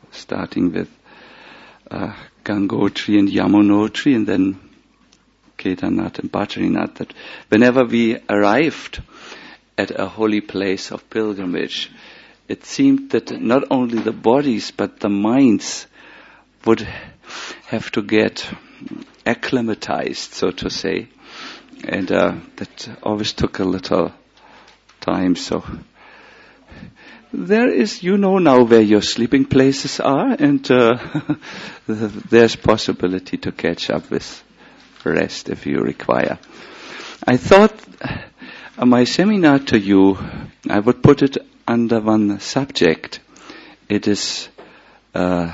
starting with Gangotri and Yamunotri, and then Kedarnath and Badrinath, that whenever we arrived at a holy place of pilgrimage, it seemed that not only the bodies but the minds would have to get acclimatized, so to say, and that always took a little time. So there is, now where your sleeping places are, and there's possibility to catch up with rest if you require. I thought my seminar to you, I would put it under one subject. It is, the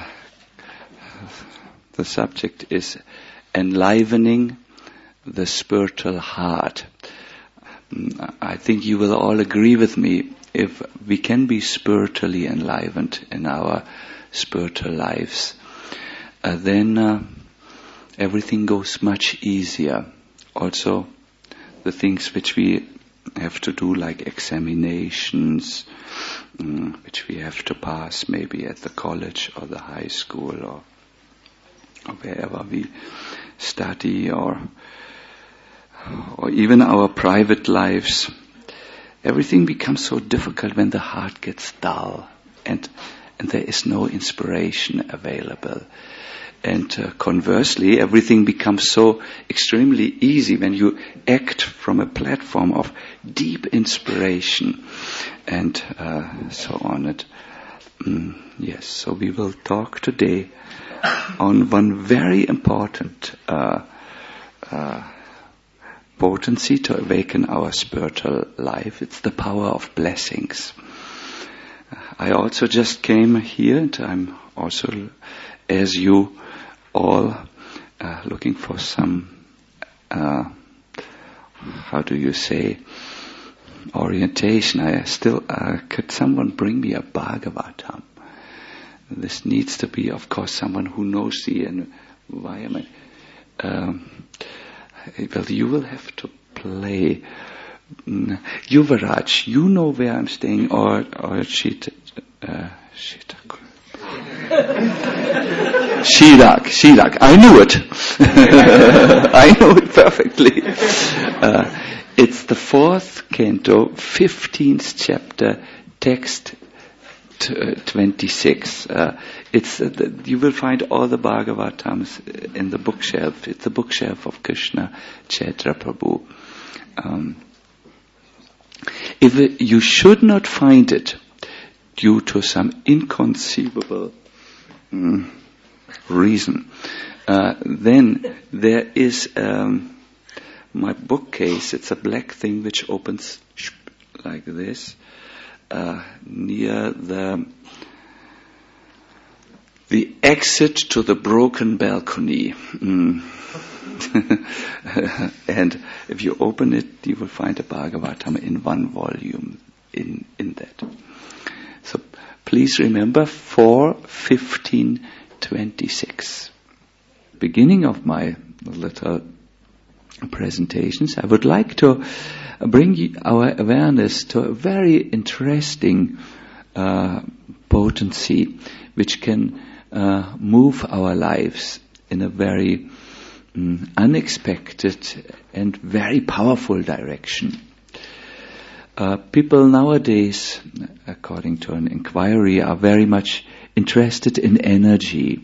subject is enlivening the spiritual heart. I think you will all agree with me, if we can be spiritually enlivened in our spiritual lives, then everything goes much easier. Also, the things which we have to do, like examinations, which we have to pass maybe at the college or the high school or wherever we study, or even our private lives. Everything becomes so difficult when the heart gets dull and there is no inspiration available. And conversely, everything becomes so extremely easy when you act from a platform of deep inspiration and so on. Yes, so we will talk today on one very important potency to awaken our spiritual life. It's the power of blessings. I also just came here, and I'm also, as you all, looking for some, orientation. I still, could someone bring me a Bhagavatam? This needs to be, of course, someone who knows the environment. Well, you will have to play. Yuvaraj, you know where I'm staying, or Shirak. I knew it. I know it perfectly. It's the 4th canto, 15th chapter, text 26. You will find all the Bhagavatams in the bookshelf. It's the bookshelf of Krishna Chaitra Prabhu. If you should not find it due to some inconceivable reason, then there is my bookcase. It's a black thing which opens like this near the exit to the broken balcony. And if you open it, you will find a Bhagavatam in one volume in that. So please remember 4:15:26. Beginning of my little presentations, I would like to bring our awareness to a very interesting potency which can move our lives in a very unexpected and very powerful direction. People nowadays, according to an inquiry, are very much interested in energy.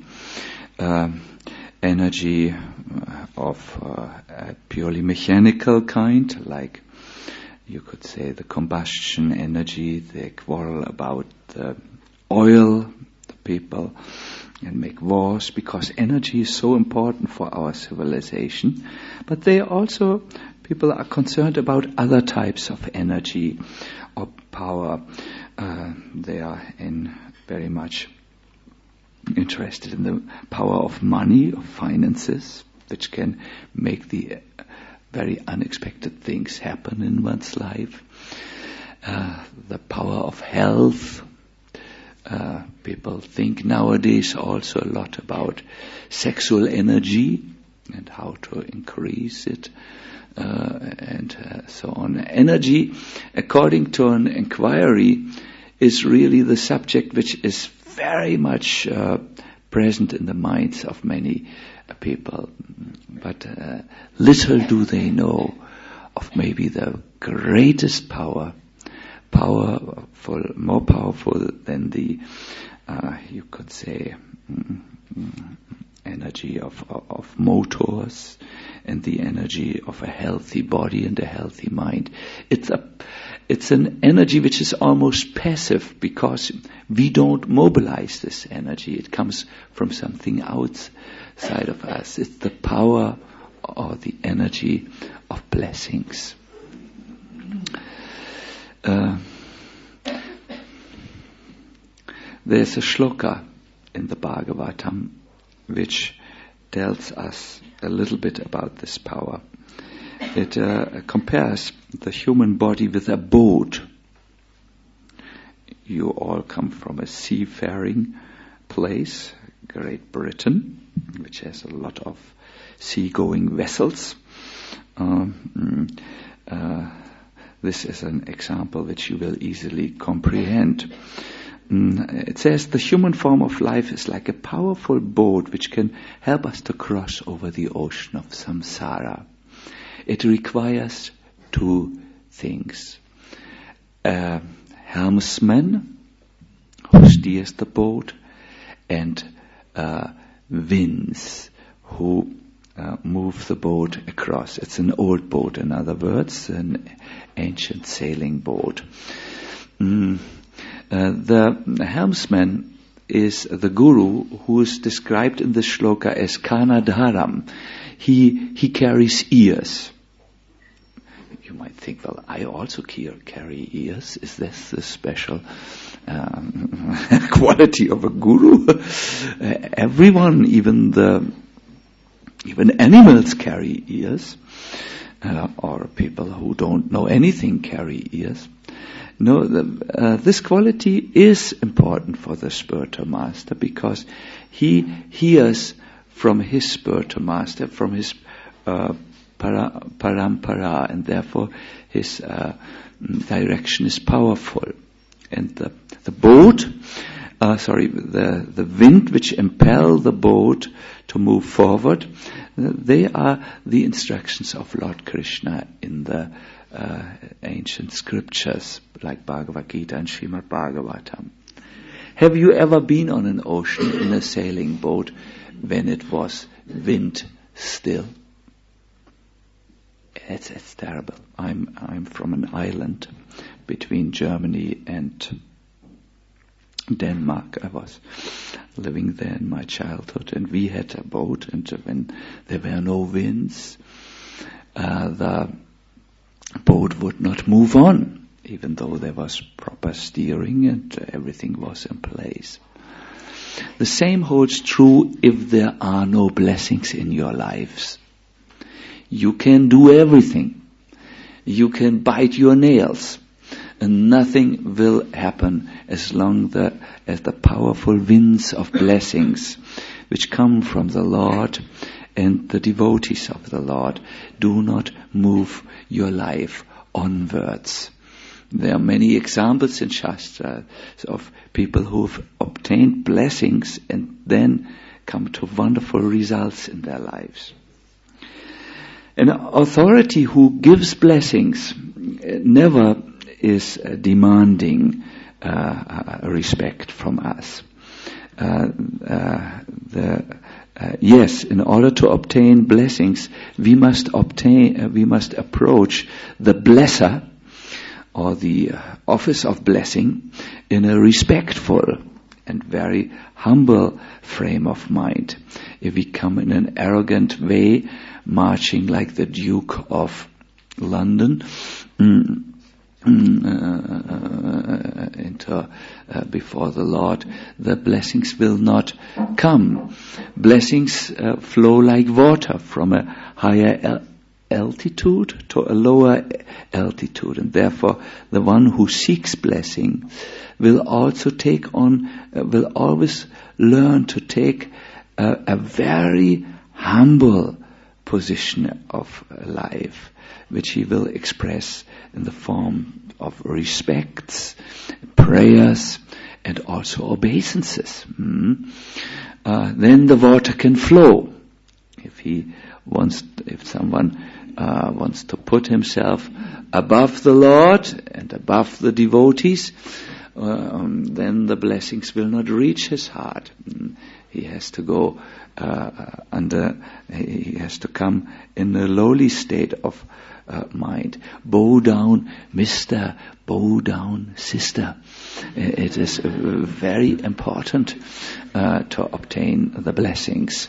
Energy of a purely mechanical kind, like you could say the combustion energy. They quarrel about the oil, the people, and make wars because energy is so important for our civilization. But people are concerned about other types of energy or power. They are very much interested in the power of money, of finances, which can make the very unexpected things happen in one's life. The power of health. People think nowadays also a lot about sexual energy and how to increase it, and so on. Energy, according to an inquiry, is really the subject which is very much present in the minds of many people. But little do they know of maybe the greatest power, more powerful than the, you could say, energy of motors and the energy of a healthy body and a healthy mind. It's an energy which is almost passive because we don't mobilize this energy. It comes from something outside of us. It's the power or the energy of blessings. There's a shloka in the Bhagavatam which tells us a little bit about this power. It compares the human body with a boat. You all come from a seafaring place, Great Britain, which has a lot of seagoing vessels. This is an example which you will easily comprehend. It says the human form of life is like a powerful boat which can help us to cross over the ocean of samsara. It requires two things. A helmsman who steers the boat and winds who move the boat across. It's an old boat, in other words, an ancient sailing boat. The helmsman is the guru who is described in the shloka as Karnadharam. He carries ears. You might think, well, I also carry ears. Is this the special quality of a guru? Everyone, even animals carry ears, or people who don't know anything carry ears. No, this quality is important for the spiritual master because he hears from his spiritual master, from his parampara, and therefore his direction is powerful. And the boat, the wind which impel the boat to move forward, they are the instructions of Lord Krishna in the ancient scriptures like Bhagavad Gita and Srimad Bhagavatam. Have you ever been on an ocean in a sailing boat when it was wind still? It's terrible. I'm from an island between Germany and Denmark. I was living there in my childhood, and we had a boat, and when there were no winds, the boat would not move on, even though there was proper steering and everything was in place. The same holds true if there are no blessings in your lives. You can do everything. You can bite your nails, and nothing will happen as long as the powerful winds of blessings which come from the Lord and the devotees of the Lord do not move your life onwards. There are many examples in Shastra of people who have obtained blessings and then come to wonderful results in their lives. An authority who gives blessings never is demanding respect from us. Yes, in order to obtain blessings, we must approach the blesser or the office of blessing in a respectful and very humble frame of mind. If we come in an arrogant way, marching like the Duke of London before the Lord, the blessings will not come. Blessings flow like water from a higher altitude to a lower altitude, and therefore the one who seeks blessing will always learn to take a very humble position of life, which he will express in the form of respects, prayers, and also obeisances. Then the water can flow. If someone wants to put himself above the Lord and above the devotees, then the blessings will not reach his heart. He has to go he has to come in a lowly state of mind. Bow down, Mr. Bow down, sister. It is very important to obtain the blessings.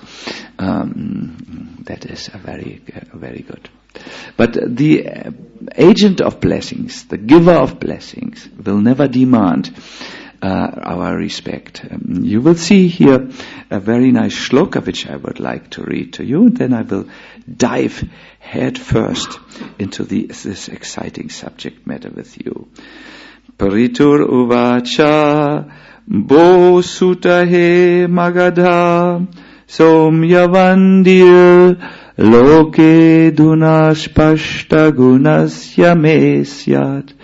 That is very good. But the agent of blessings, the giver of blessings, will never demand our respect. You will see here a very nice shloka which I would like to read to you, and then I will dive head first into this exciting subject matter with you. Paritur uvacha bo sutahe magadha somyavandir loke dunaspashta gunasya mesyat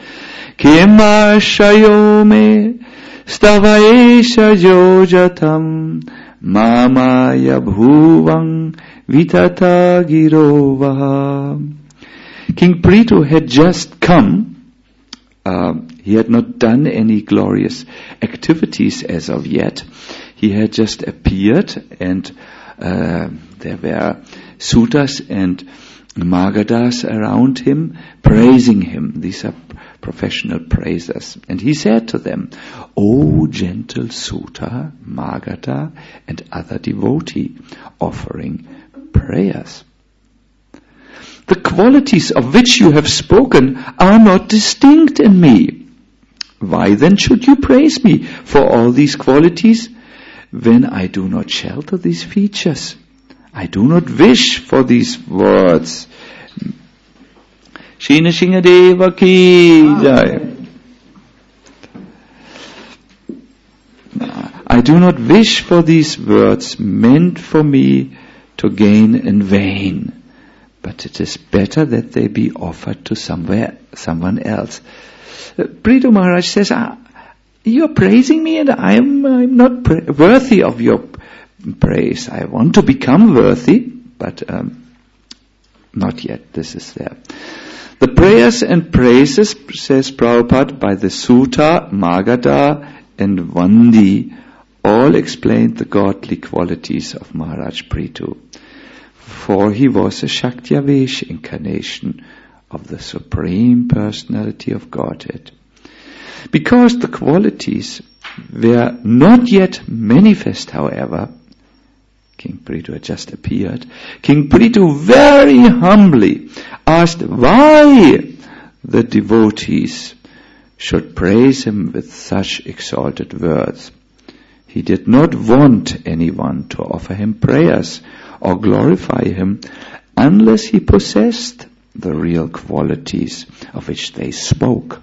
kimashayome stavaesha yojatam mamaya bhuvang vitata girovaha. King Prithu had just come. He had not done any glorious activities as of yet. He had just appeared, and there were Sutas and Magadas around him, praising him. These are professional praisers. And he said to them, O gentle Suta, Magada, and other devotee, offering prayers. The qualities of which you have spoken are not distinct in me. Why then should you praise me for all these qualities when I do not shelter these features? I do not wish for these words. Shina Shingadeva ki jai. I do not wish for these words meant for me to gain in vain, but it is better that they be offered to someone else. Prithu Maharaj says, you are praising me and I am not worthy of your praise. I want to become worthy, but not yet. This is there. The prayers and praises, says Prabhupada, by the Suta, Magadha and Vandi all explained the godly qualities of Maharaj Prithu. For he was a Shaktiavesh incarnation of the Supreme Personality of Godhead. Because the qualities were not yet manifest, however, King Prithu had just appeared, King Prithu very humbly asked why the devotees should praise him with such exalted words. He did not want anyone to offer him prayers or glorify him unless he possessed the real qualities of which they spoke.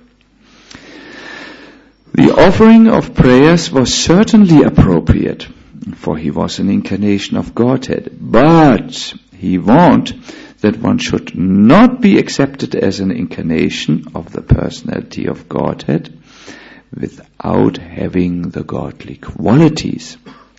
The offering of prayers was certainly appropriate, for he was an incarnation of Godhead, but he warned that one should not be accepted as an incarnation of the personality of Godhead without having the godly qualities.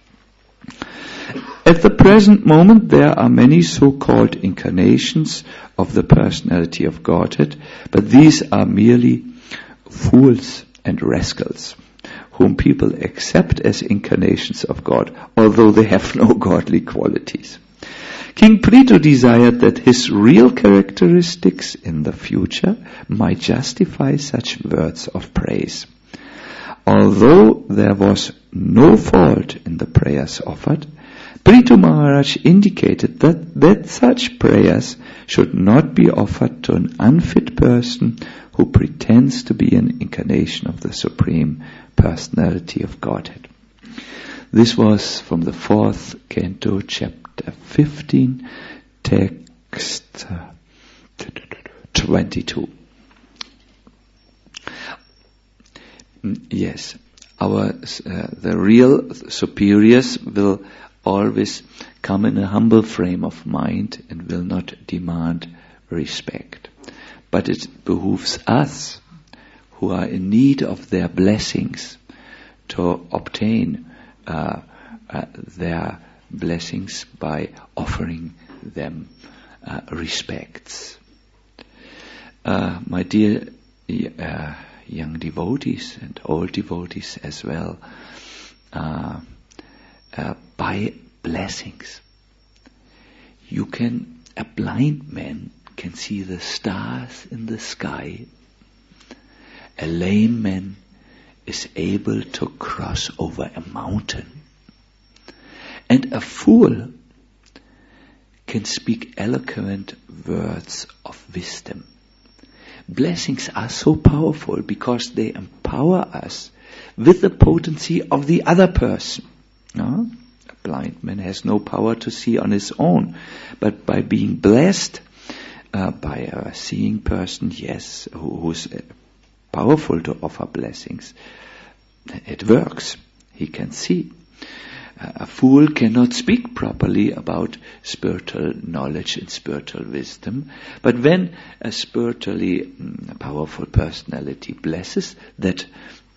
At the present moment there are many so-called incarnations of the personality of Godhead, but these are merely fools and rascals, whom people accept as incarnations of God, although they have no godly qualities. King Prithu desired that his real characteristics in the future might justify such words of praise. Although there was no fault in the prayers offered, Prithu Maharaj indicated that such prayers should not be offered to an unfit person who pretends to be an incarnation of the Supreme Personality of Godhead. This was from the 4th canto, chapter 15, text 22. Yes, the real superiors will always come in a humble frame of mind and will not demand respect. But it behooves us, who are in need of their blessings, to obtain their blessings by offering them respects. My dear young devotees and old devotees as well, by blessings, a blind man can see the stars in the sky. A lame man is able to cross over a mountain. And a fool can speak eloquent words of wisdom. Blessings are so powerful because they empower us with the potency of the other person. No? A blind man has no power to see on his own, but by being blessed by a seeing person, yes, who's powerful to offer blessings, it works. He can see. A fool cannot speak properly about spiritual knowledge and spiritual wisdom, but when a spiritually powerful personality blesses that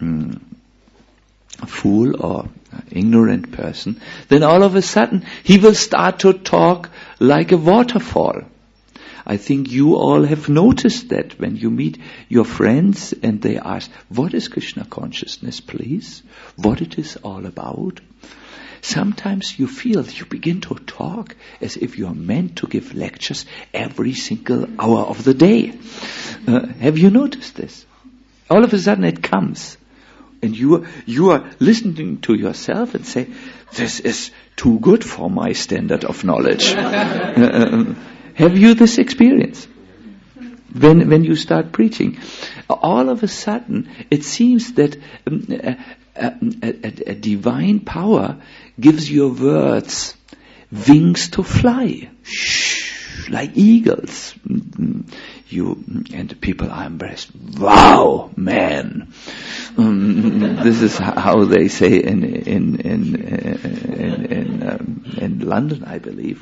fool or ignorant person, then all of a sudden he will start to talk like a waterfall. I think you all have noticed that when you meet your friends and they ask, what is Krishna consciousness, please? What it is all about? Sometimes you feel you begin to talk as if you are meant to give lectures every single hour of the day. Have you noticed this? All of a sudden it comes. And you are listening to yourself and say, this is too good for my standard of knowledge. Have you this experience? When you start preaching, all of a sudden it seems that a divine power gives your words wings to fly, like eagles. And people are impressed. Wow, man! This is how they say in London, I believe.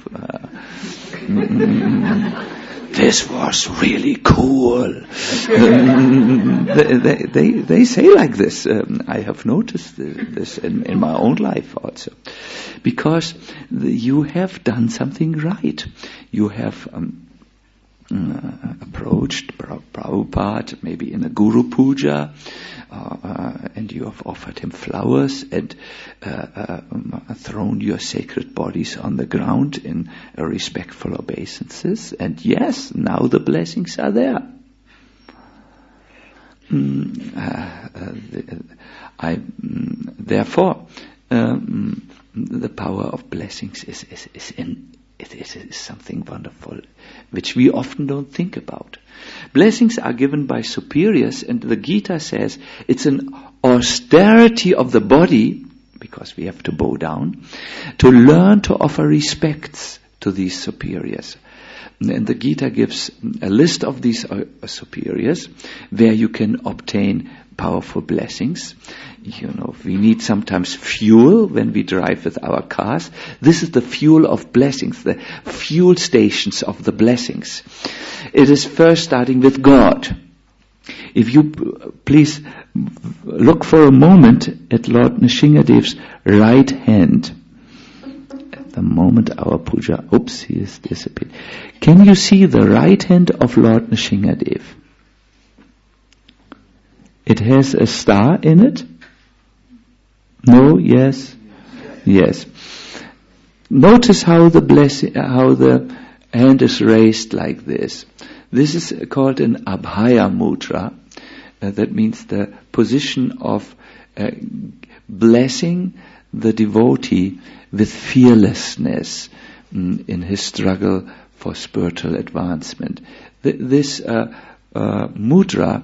This was really cool. They say like this. I have noticed this in my own life also, because you have done something right. You have approached Prabhupada maybe in a Guru Puja, and you have offered him flowers and thrown your sacred bodies on the ground in a respectful obeisances, and yes, now the blessings are there. Therefore, the power of blessings is something wonderful, which we often don't think about. Blessings are given by superiors, and the Gita says it's an austerity of the body, because we have to bow down, to learn to offer respects to these superiors. And the Gita gives a list of these superiors where you can obtain powerful blessings. You know, we need sometimes fuel when we drive with our cars. This is the fuel of blessings, the fuel stations of the blessings. It is first starting with God. If you please look for a moment at Lord Nrsingadev's right hand. At the moment our puja, he has disappeared. Can you see the right hand of Lord Nrsingadev? It has a star in it? No? Yes? Yes. Notice how the hand is raised like this. This is called an Abhaya Mudra. That means the position of blessing the devotee with fearlessness in his struggle for spiritual advancement. This mudra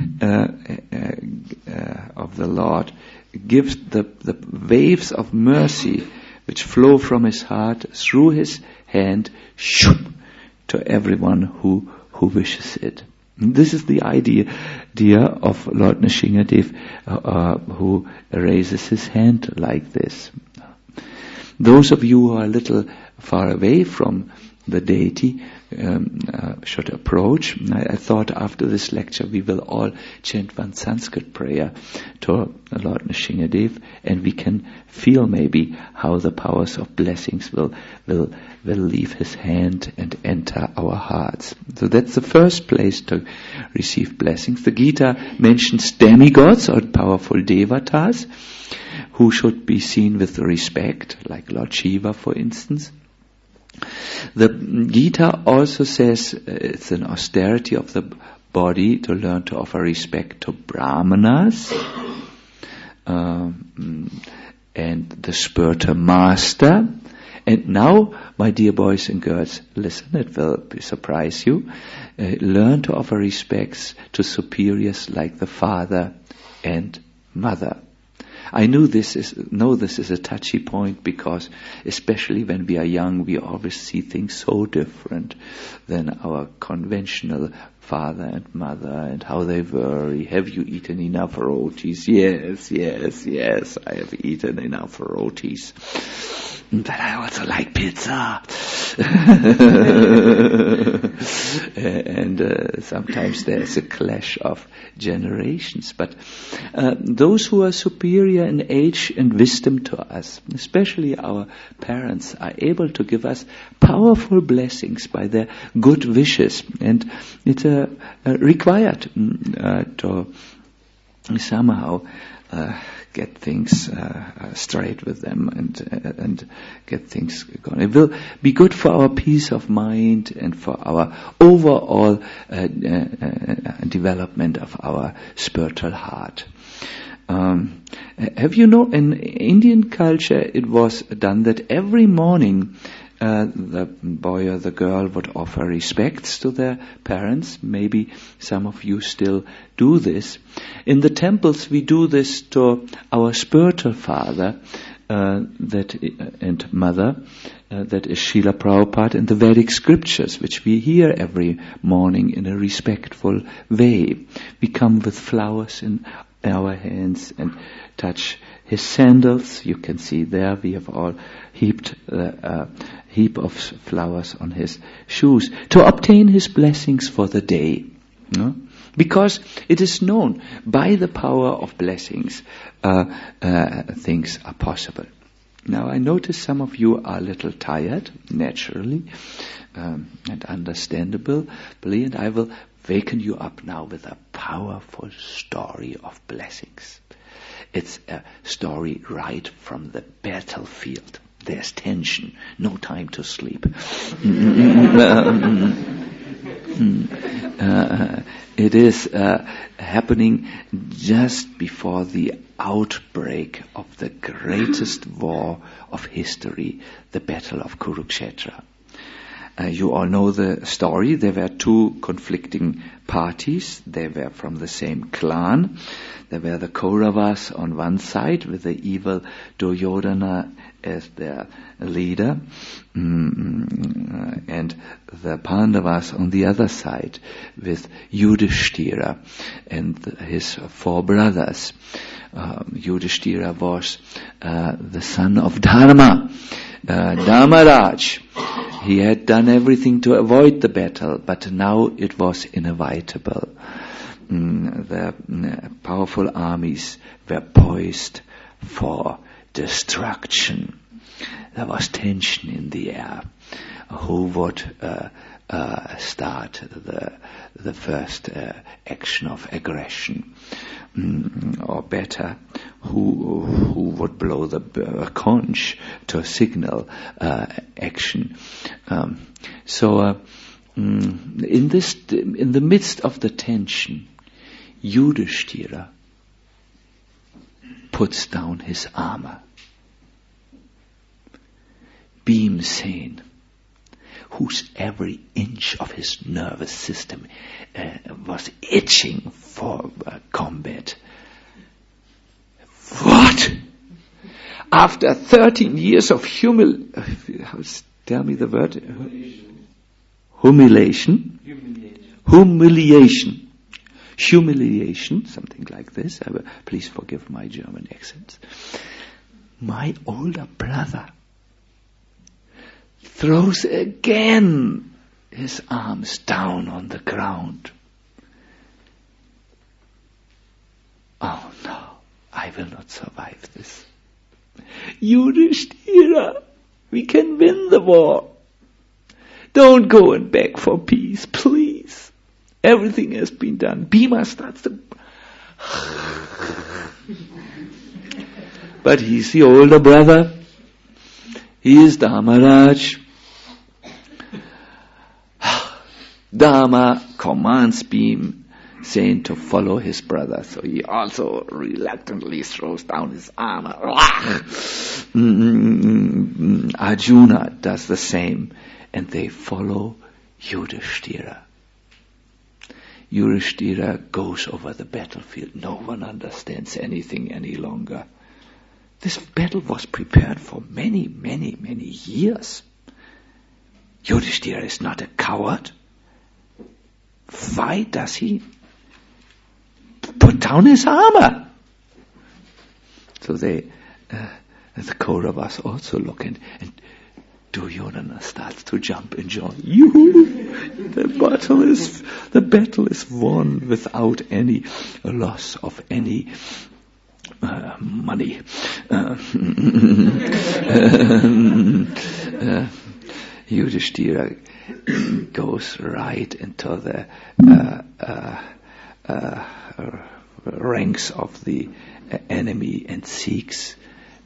of the Lord gives the waves of mercy which flow from his heart through his hand to everyone who wishes it. And this is the idea of Lord Nrsingadev, who raises his hand like this. Those of you who are a little far away from the deity should approach. I thought after this lecture we will all chant one Sanskrit prayer to Lord Nrsingadev, and we can feel maybe how the powers of blessings will leave his hand and enter our hearts. So that's the first place to receive blessings. The Gita mentions demigods or powerful devatas who should be seen with respect, like Lord Shiva, for instance. The Gita also says it's an austerity of the body to learn to offer respect to brahmanas and the spiritual master. And now, my dear boys and girls, listen, it will surprise you. Learn to offer respects to superiors like the father and mother. I know this is a touchy point, because especially when we are young, we always see things so different than our conventional father and mother, and how they worry. Have you eaten enough rotis? Yes, I have eaten enough rotis. But I also like pizza. And sometimes there's a clash of generations. But those who are superior in age and wisdom to us, especially our parents, are able to give us powerful blessings by their good wishes. And it's required to somehow get things straight with them and get things going. It will be good for our peace of mind and for our overall development of our spiritual heart. Have you know, in Indian culture it was done that every morning the boy or the girl would offer respects to their parents. Maybe some of you still do this. In the temples we do this to our spiritual father and mother, that is Srila Prabhupada, in the Vedic scriptures, which we hear every morning in a respectful way. We come with flowers in our hands and touch his sandals. You can see there we have all heaped heap of flowers on his shoes to obtain his blessings for the day. Because it is known by the power of blessings things are possible. Now I notice some of you are a little tired, naturally, and understandably, and I will waken you up now with a powerful story of blessings. It's a story right from the battlefield. There's tension, no time to sleep. It is happening just before the outbreak of the greatest war of history, the Battle of Kurukshetra. You all know the story. There were two conflicting parties. They were from the same clan. There were the Kauravas on one side with the evil Duryodhana as their leader, and the Pandavas on the other side with Yudhishthira and his four brothers. Yudhishthira was the son of Dharma, Dharmaraj. He had done everything to avoid the battle, but now it was inevitable. The powerful armies were poised for destruction. There was tension in the air. Who would start the first action of aggression? Or better, who would blow the conch to signal action? In the midst of the tension, Yudhishthira puts down his armor. Bhimsen, whose every inch of his nervous system was itching for combat. What? After 13 years of tell me the word? Humiliation, something like this. Please forgive my German accents. My older brother, throws again his arms down on the ground. Oh no, I will not survive this. Yudhishthira, we can win the war. Don't go and beg for peace, please. Everything has been done. Bhima starts to... But he's the older brother. He is Dharmaraj. Dharma commands Bhima, saying to follow his brother. So he also reluctantly throws down his armor. Arjuna does the same. And they follow Yudhishthira. Yudhishthira goes over the battlefield. No one understands anything any longer. This battle was prepared for many, many, many years. Yudhishthira is not a coward. Why does he put down his armor? So the Kauravas also look and Duryodhana starts to jump and join. The battle is won without any loss of any money. Yudhishthira goes right into the ranks of the enemy and seeks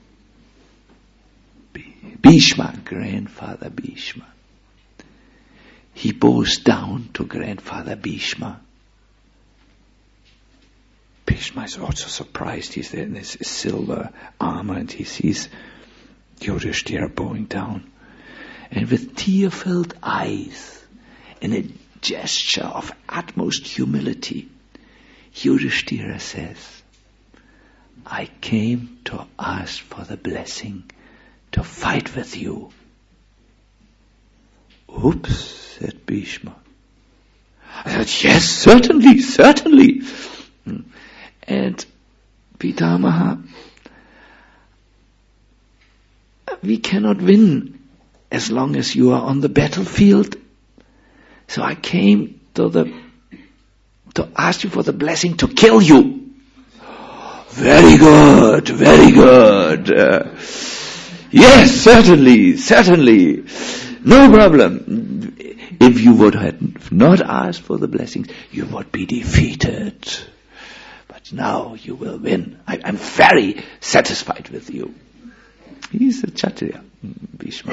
Bhishma, grandfather Bhishma. He bows down to grandfather Bhishma. Bhishma is also surprised. He's there in his silver armor and he sees Yudhishthira bowing down. And with tear-filled eyes and a gesture of utmost humility, Yudhishthira says, I came to ask for the blessing to fight with you. Oops, said Bhishma. I said, yes, certainly. And Pitamaha, we cannot win as long as you are on the battlefield. So I came to ask you for the blessing to kill you. Very good. Yes, certainly. No problem. If you would have not asked for the blessings, you would be defeated. But now you will win. I'm very satisfied with you. He's a Kshatriya, Bhishma.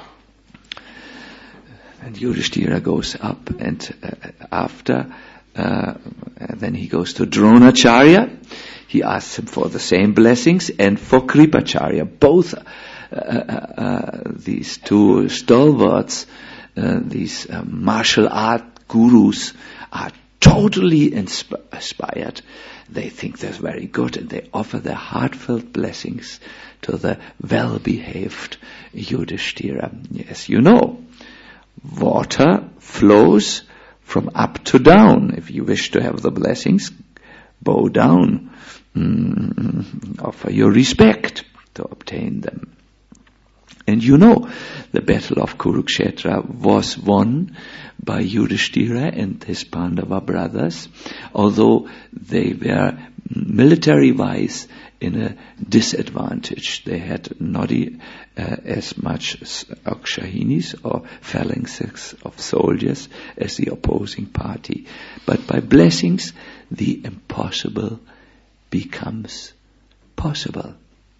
And Yudhishthira goes up and then he goes to Dronacharya. He asks him for the same blessings and for Kripacharya. Both these two stalwarts, these martial art gurus are totally inspired. They think they're very good and they offer their heartfelt blessings to the well-behaved Yudhishthira. Yes, you know, water flows from up to down. If you wish to have the blessings, bow down, offer your respect to obtain them. And you know, the battle of Kurukshetra was won by Yudhishthira and his Pandava brothers, although they were military-wise in a disadvantage. They had not as much Akshahinis or phalanxes of soldiers as the opposing party. But by blessings, the impossible becomes possible.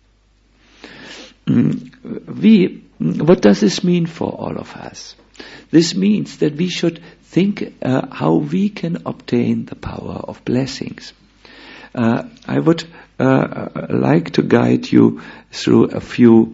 What does this mean for all of us? This means that we should think how we can obtain the power of blessings. I would like to guide you through a few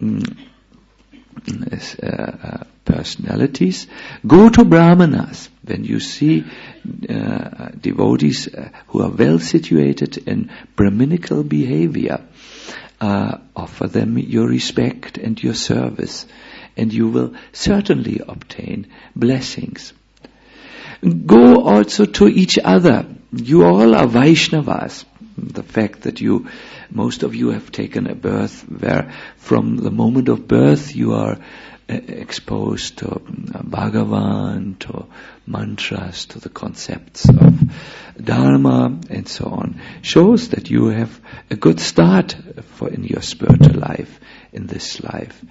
personalities. Go to Brahmanas. When you see devotees who are well situated in Brahminical behavior, offer them your respect and your service, and you will certainly obtain blessings. Go also to each other. You all are Vaishnavas. The fact that most of you have taken a birth where from the moment of birth you are exposed to Bhagavan, to mantras, to the concepts of Dharma, and so on, shows that you have a good start in your spiritual life, in this life.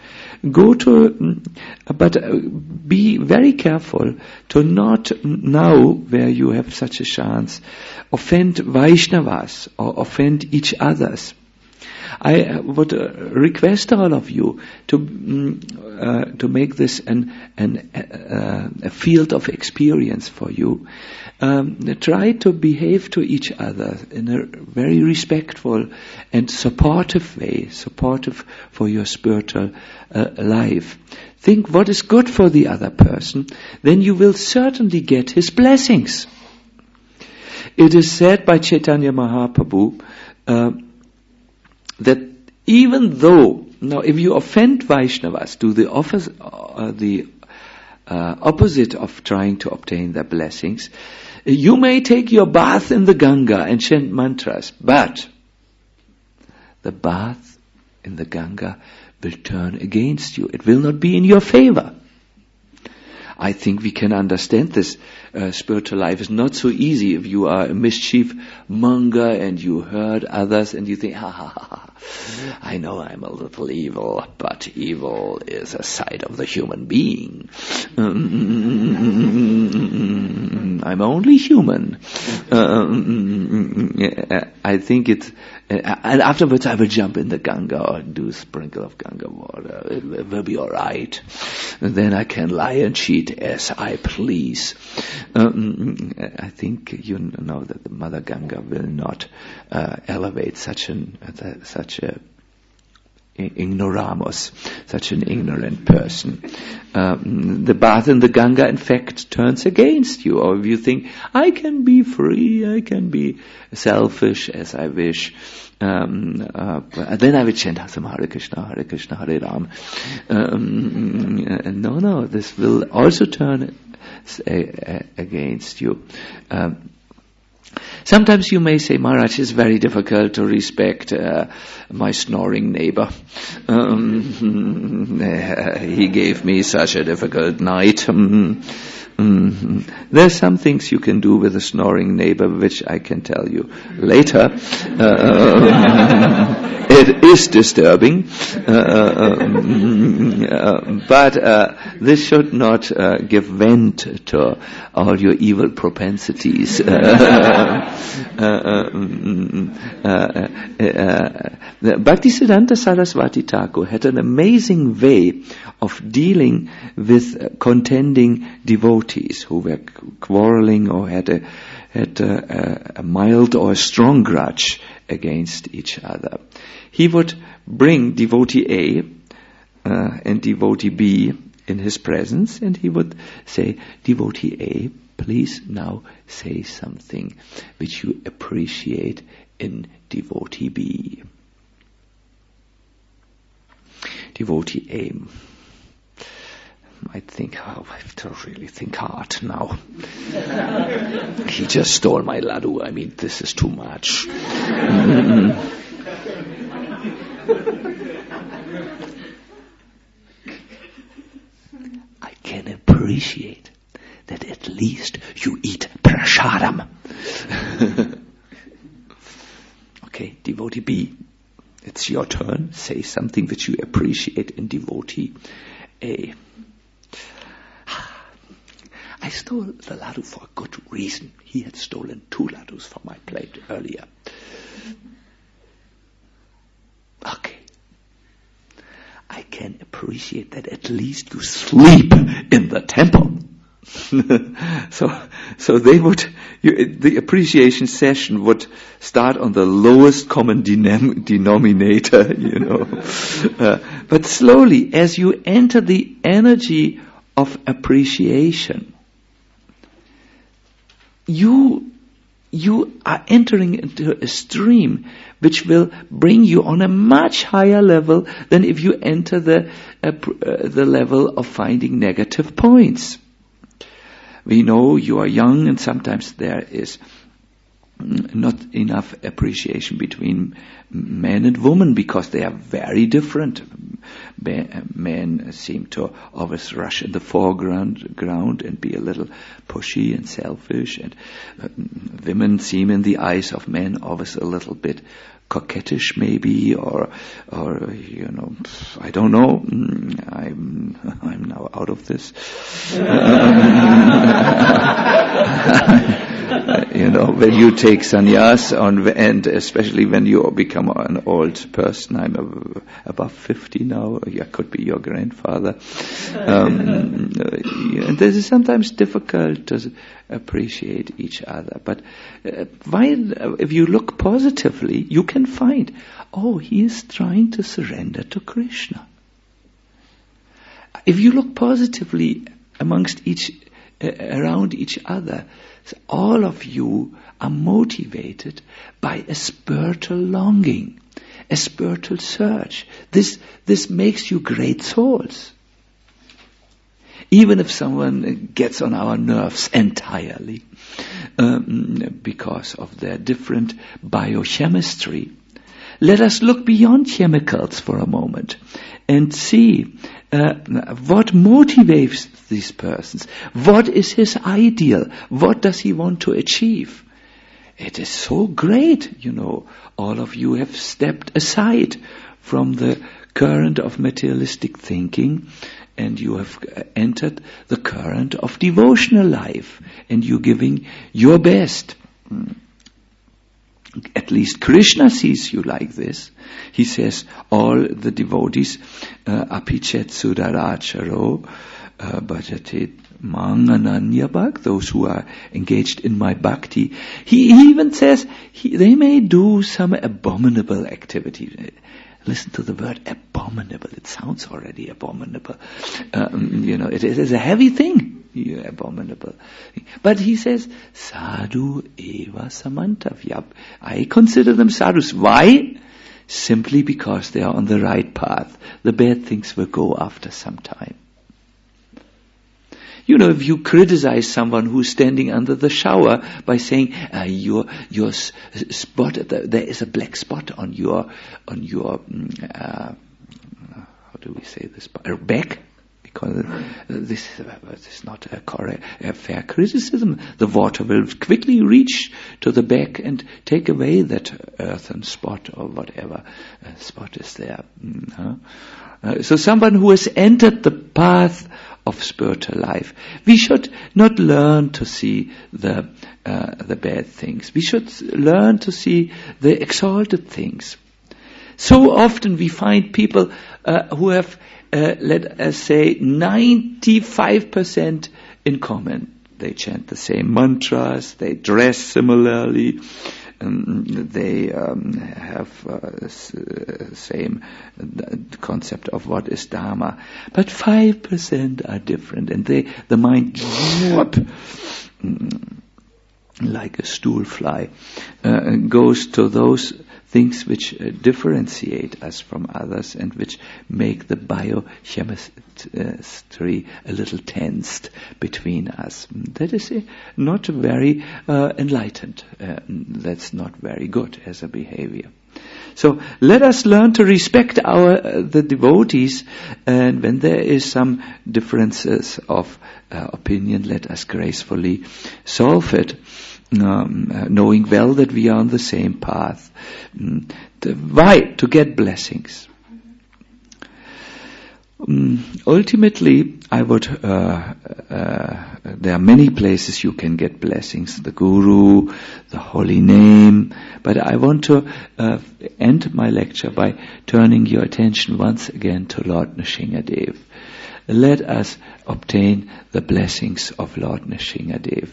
But be very careful to not now, where you have such a chance, offend Vaishnavas or offend each others. I would request all of you to make this a field of experience for you. Try to behave to each other in a very respectful and supportive way, supportive for your spiritual life. Think what is good for the other person, then you will certainly get his blessings. It is said by Chaitanya Mahaprabhu that even though, now if you offend Vaishnavas, do the opposite of trying to obtain their blessings, you may take your bath in the Ganga and chant mantras, but the bath in the Ganga will turn against you. It will not be in your favor. I think we can understand this. Spiritual life is not so easy if you are a mischief monger and you hurt others and you think, I know I'm a little evil, but evil is a side of the human being. I'm only human. I think and afterwards I will jump in the Ganga or do a sprinkle of Ganga water. It will be alright. And then I can lie and cheat as I please. I think you know that the Mother Ganga will not elevate such a ignoramus, such an ignorant person. The bath in the Ganga, in fact, turns against you. Or if you think, I can be free, I can be selfish as I wish, then I will chant Hare Krishna, Hare Ram. No, this will also turn against you. Sometimes you may say, Maharaj, it's very difficult to respect my snoring neighbor. He gave me such a difficult night. There's some things you can do with a snoring neighbor, which I can tell you later. It is disturbing, but this should not give vent to all your evil propensities. Bhaktisiddhanta Saraswati Thakur had an amazing way of dealing with contending devotees who were quarreling or had a mild or a strong grudge against each other. He would bring devotee A and devotee B in his presence, and he would say, devotee A, please now say something which you appreciate in devotee B. Devotee A might think, I have to really think hard now. He just stole my laddu. I mean, this is too much. I can appreciate that at least you eat prasadam. Okay, devotee B, it's your turn. Say something which you appreciate in devotee A. I stole the laddu for a good reason. He had stolen 2 laddus from my plate earlier. Okay. I can appreciate that at least you sleep in the temple. So they would, the appreciation session would start on the lowest common denominator, but slowly, as you enter the energy of appreciation, you are entering into a stream which will bring you on a much higher level than if you enter the level of finding negative points. We know you are young, and sometimes there is not enough appreciation between man and woman, because they are very different. Men seem to always rush in the foreground and be a little pushy and selfish, and women seem in the eyes of men always a little bit coquettish, maybe, or I don't know. I'm now out of this. When you take sannyas and especially when you become an old person, I'm above 50 now, I could be your grandfather. And this is sometimes difficult to appreciate each other. But if you look positively, you can find, he is trying to surrender to Krishna. If you look positively around each other, all of you are motivated by a spiritual longing, a spiritual search. This makes you great souls. Even if someone gets on our nerves entirely because of their different biochemistry, let us look beyond chemicals for a moment and see what motivates these persons. What is his ideal? What does he want to achieve? It is so great, all of you have stepped aside from the current of materialistic thinking, and you have entered the current of devotional life, and you're giving your best. At least Krishna sees you like this. He says, all the devotees, apichet sudaracharo bhajate mang ananya bhak, those who are engaged in my bhakti. He even says, they may do some abominable activity. Listen to the word abominable. It sounds already abominable. It is a heavy thing. Abominable. But he says, sadhu eva samantavyap. I consider them sadhus. Why? Simply because they are on the right path. The bad things will go after some time. If you criticize someone who's standing under the shower by saying, your spot, there is a black spot on your how do we say this, back? Because this is not a fair criticism. The water will quickly reach to the back and take away that earthen spot or whatever spot is there. So someone who has entered the path of spiritual life, we should not learn to see the bad things. We should learn to see the exalted things. So often we find people who have, let us say, 95% in common. They chant the same mantras, they dress similarly, they have same concept of what is Dharma. But 5% are different, and the mind like a stool fly goes to those things which differentiate us from others and which make the biochemistry a little tensed between us. That is not very enlightened. That's not very good as a behavior. So let us learn to respect the devotees, and when there is some differences of opinion, let us gracefully solve it, knowing well that we are on the same path. Why? To get blessings. Ultimately, I would. There are many places you can get blessings: the Guru, the Holy Name. But I want to end my lecture by turning your attention once again to Lord Nrsingadev. Let us obtain the blessings of Lord Nrsingadev.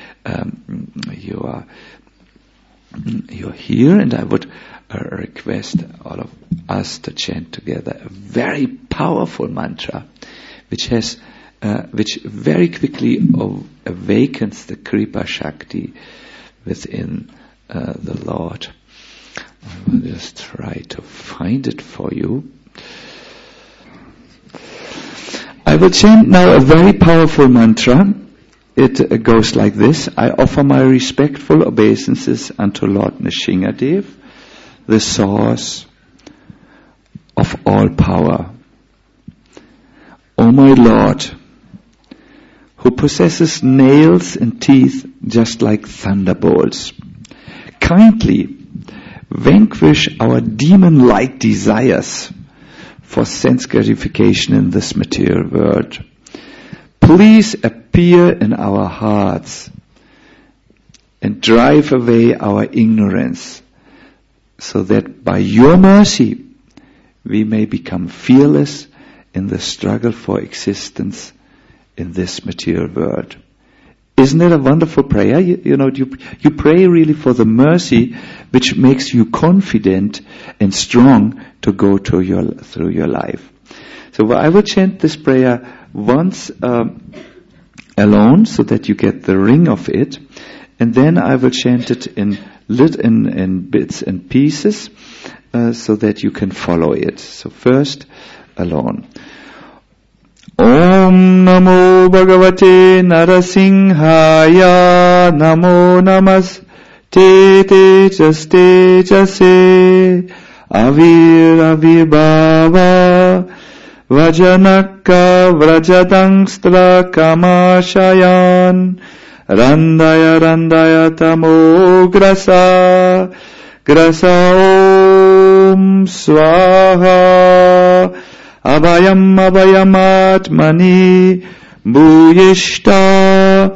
You're here, and I would request all of us to chant together a very powerful mantra, which very quickly awakens the Kripa Shakti within the Lord. I will just try to find it for you. I will chant now a very powerful mantra. it goes like this. I offer my respectful obeisances unto Lord Nrsingadev, the source of all power. O my Lord, who possesses nails and teeth just like thunderbolts, kindly vanquish our demon-like desires for sense gratification in this material world. Please appear in our hearts and drive away our ignorance, so that by your mercy we may become fearless in the struggle for existence in this material world. Isn't it a wonderful prayer? You pray really for the mercy which makes you confident and strong to go through your life. So I will chant this prayer once alone, so that you get the ring of it, and then I will chant it in bits and pieces, so that you can follow it. So first, alone. Om Namo Bhagavate Narasimhaya, Namo Namas Te Tejase Avir Bhava Vajanaka Vrajadangstra Kamashayan Randaya Tamo Grasa Om Swaha Abhayamatmani Bhuyishta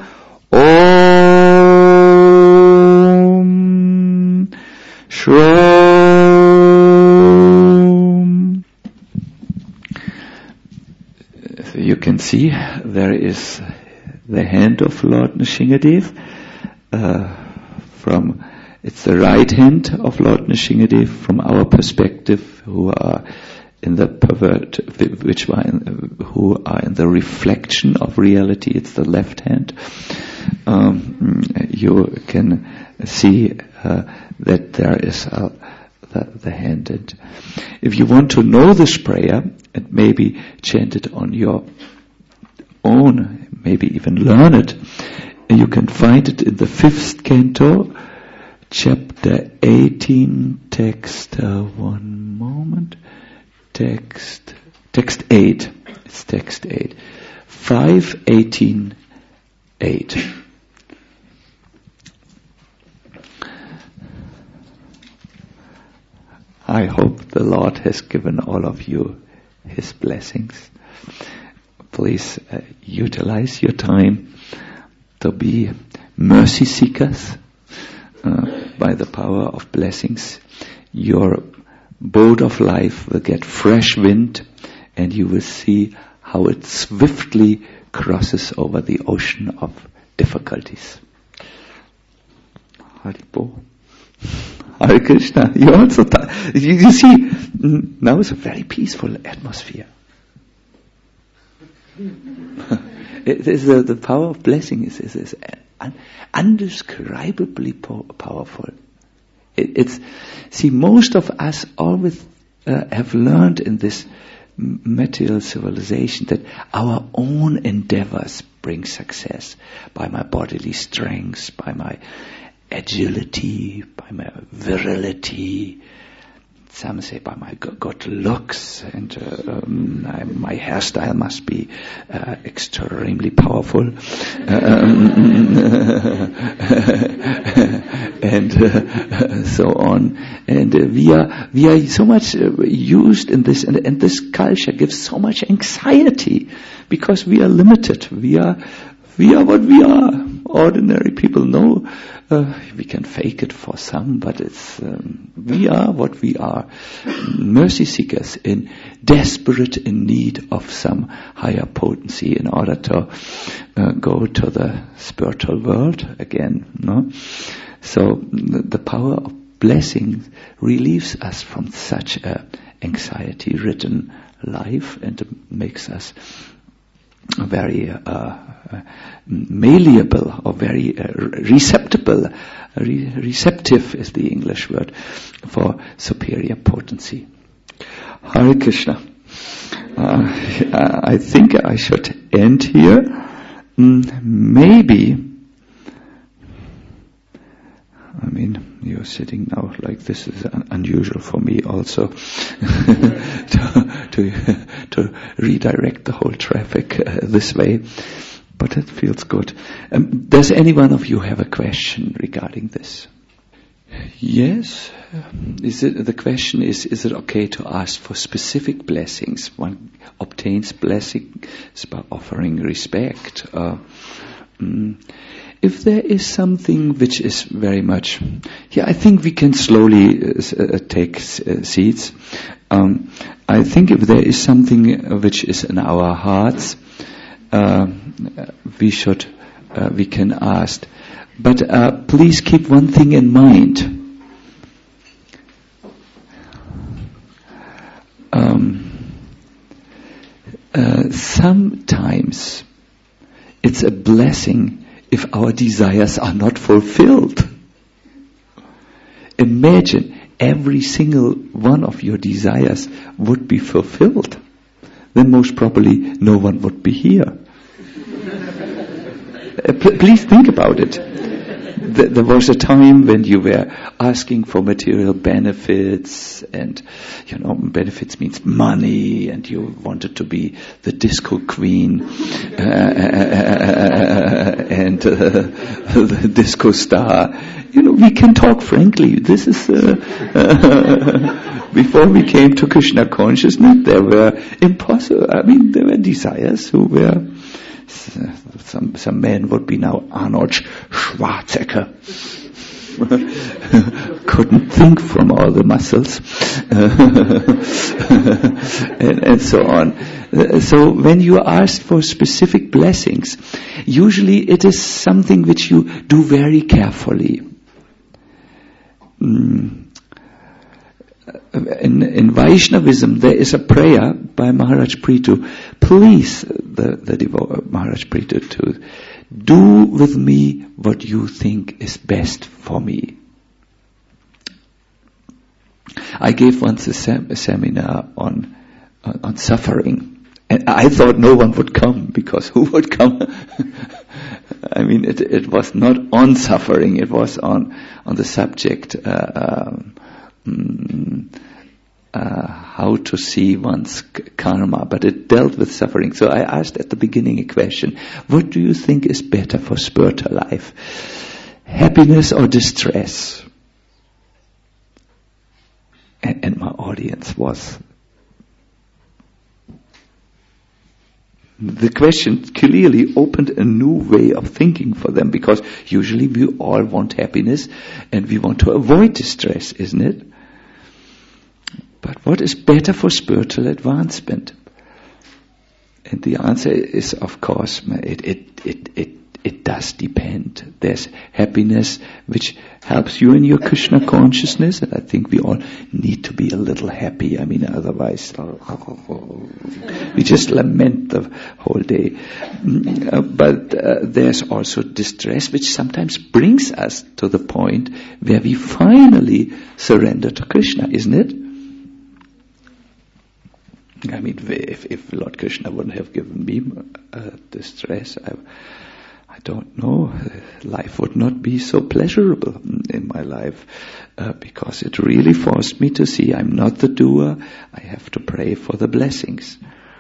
Om Shrom. So you can see there is the hand of Lord Nrsingadev. It's the right hand of Lord Nrsingadev from our perspective, who are in the who are in the reflection of reality. It's the left hand. You can see that there is the hand. And if you want to know this prayer and maybe chant it on your own, maybe even learn it, you can find it in the 5th canto, chapter 18, text, one moment. Text 8. It's text 8. 5:18:8. I hope the Lord has given all of you His blessings. Please utilize your time to be mercy seekers by the power of blessings. Your boat of life will get fresh wind, and you will see how it swiftly crosses over the ocean of difficulties. Haribo. Hare Krishna. You also you see, now it's a very peaceful atmosphere. It is the power of blessing is undescribably powerful. See, most of us always have learned in this material civilization that our own endeavors bring success by my bodily strength, by my agility, by my virility. Some say by my good looks, and my hairstyle must be extremely powerful, and so on. And we are so much used in this, and this culture gives so much anxiety because we are limited. We are what we are. Ordinary people know. We can fake it for some, but we are what we are. Mercy seekers desperate in need of some higher potency in order to go to the spiritual world again. No? So the power of blessing relieves us from such a anxiety-ridden life, and makes us very malleable, or very receptive is the English word for superior potency. Hare Krishna. I think I should end here, maybe, I mean, you're sitting now like this is unusual for me also to redirect the whole traffic this way, but it feels good. Does any one of you have a question regarding this? Yes. The question is it okay to ask for specific blessings? One obtains blessings by offering respect. If there is something which is very much, I think we can slowly take seats. I think if there is something which is in our hearts, we can ask. But please keep one thing in mind. Sometimes it's a blessing if our desires are not fulfilled. Imagine every single one of your desires would be fulfilled. Then most probably no one would be here. Please think about it. There was a time when you were asking for material benefits, and benefits means money, and you wanted to be the disco queen and the disco star. We can talk frankly. This is before we came to Krishna consciousness, there were impossible. There were desires who were. Some men would be now Arnold Schwarzenegger. Couldn't think from all the muscles. and so on. So when you ask for specific blessings, usually it is something which you do very carefully. In Vaishnavism, there is a prayer by Maharaj Prithu. Please, the Maharaj Prithu, to do with me what you think is best for me. I gave once a seminar on suffering, and I thought no one would come, because who would come? It was not on suffering; it was on the subject. How to see one's karma, but it dealt with suffering. So I asked at the beginning a question: what do you think is better for spiritual life? Happiness or distress? And my audience was... The question clearly opened a new way of thinking for them, because usually we all want happiness and we want to avoid distress, isn't it? But what is better for spiritual advancement? And the answer is, of course, it does depend. There's happiness which helps you in your Krishna consciousness, and I think we all need to be a little happy. Otherwise we just lament the whole day. But there's also distress, which sometimes brings us to the point where we finally surrender to Krishna, isn't it? If Lord Krishna wouldn't have given me distress, I don't know, life would not be so pleasurable in my life, because it really forced me to see I'm not the doer. I have to pray for the blessings.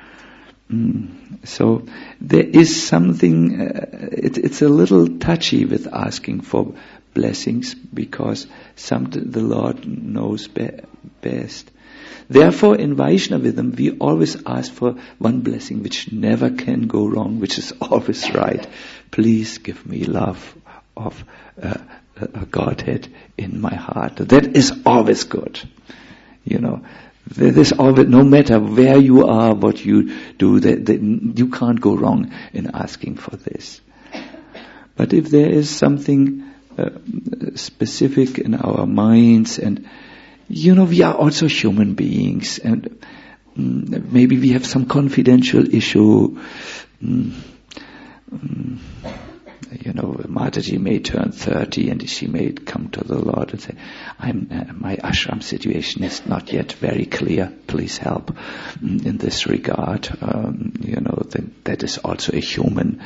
So there is something, it's a little touchy with asking for blessings, because the Lord knows best. Therefore, in Vaishnavism, we always ask for one blessing which never can go wrong, which is always right. Please give me love of a Godhead in my heart. That is always good. That is always, no matter where you are, what you do, that you can't go wrong in asking for this. But if there is something specific in our minds, and we are also human beings, and maybe we have some confidential issue. Mataji may turn 30 and she may come to the Lord and say, my ashram situation is not yet very clear. Please help in this regard. That is also a human.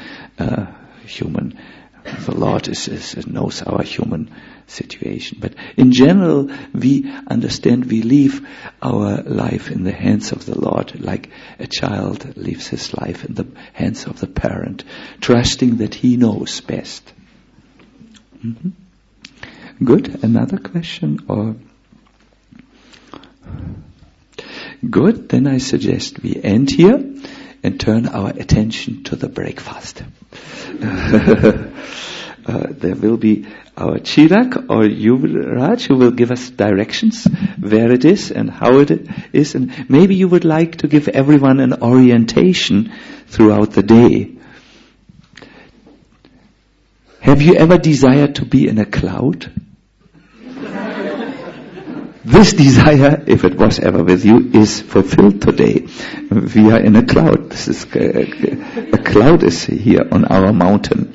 The Lord knows our human situation. But in general, we understand we leave our life in the hands of the Lord, like a child leaves his life in the hands of the parent, trusting that he knows best. Mm-hmm. Good. Another question? Or good. Then I suggest we end here and turn our attention to the breakfast. There will be our Chirag or Yuvraj who will give us directions where it is and how it is, and maybe you would like to give everyone an orientation throughout the day. Have you ever desired to be in a cloud? This desire, if it was ever with you, is fulfilled today. We are in a cloud. This is a cloud is here on our mountain.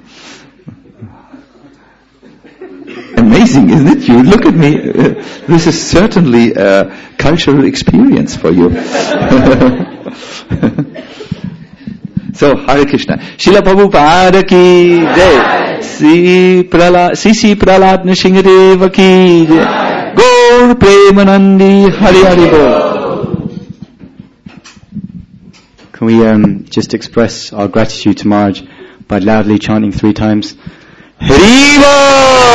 Amazing, isn't it? You look at me. This is certainly a cultural experience for you. So, Hare Krishna. Srila Prabhupada ki jai. Sri Prahlad Nrsimhadeva ki jai. Gaur Premanandi Hari Hari Bol. Can we just express our gratitude to Maharaj by loudly chanting 3 times? Hari Bol!